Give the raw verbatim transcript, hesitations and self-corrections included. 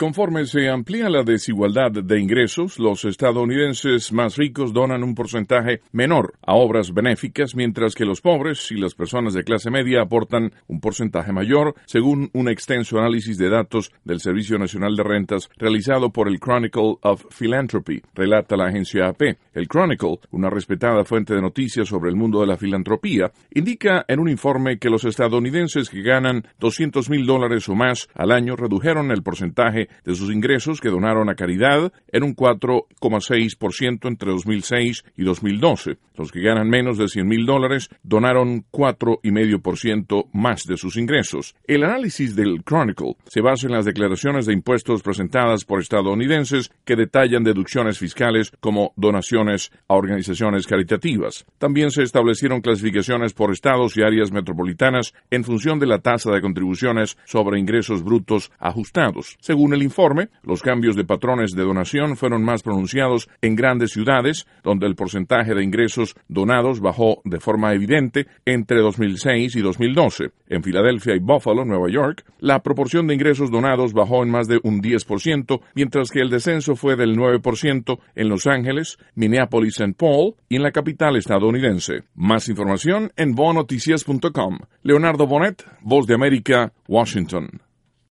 Conforme se amplía la desigualdad de ingresos, los estadounidenses más ricos donan un porcentaje menor a obras benéficas, mientras que los pobres y las personas de clase media aportan un porcentaje mayor, según un extenso análisis de datos del Servicio Nacional de Rentas realizado por el Chronicle of Philanthropy, relata la agencia A P. El Chronicle, una respetada fuente de noticias sobre el mundo de la filantropía, indica en un informe que los estadounidenses que ganan doscientos mil dólares o más al año redujeron el porcentaje de sus ingresos que donaron a caridad en un cuatro coma seis por ciento entre dos mil seis y dos mil doce. Los que ganan menos de cien mil dólares donaron cuatro coma cinco por ciento más de sus ingresos. El análisis del Chronicle se basa en las declaraciones de impuestos presentadas por estadounidenses que detallan deducciones fiscales como donaciones a organizaciones caritativas. También se establecieron clasificaciones por estados y áreas metropolitanas en función de la tasa de contribuciones sobre ingresos brutos ajustados. Según el informe, los cambios de patrones de donación fueron más pronunciados en grandes ciudades, donde el porcentaje de ingresos donados bajó de forma evidente entre dos mil seis y dos mil doce. En Filadelfia y Buffalo, Nueva York, la proporción de ingresos donados bajó en más de un diez por ciento, mientras que el descenso fue del nueve por ciento en Los Ángeles, Minneapolis, Saint Paul y en la capital estadounidense. Más información en bonoticias punto com. Leonardo Bonet, Voz de América, Washington.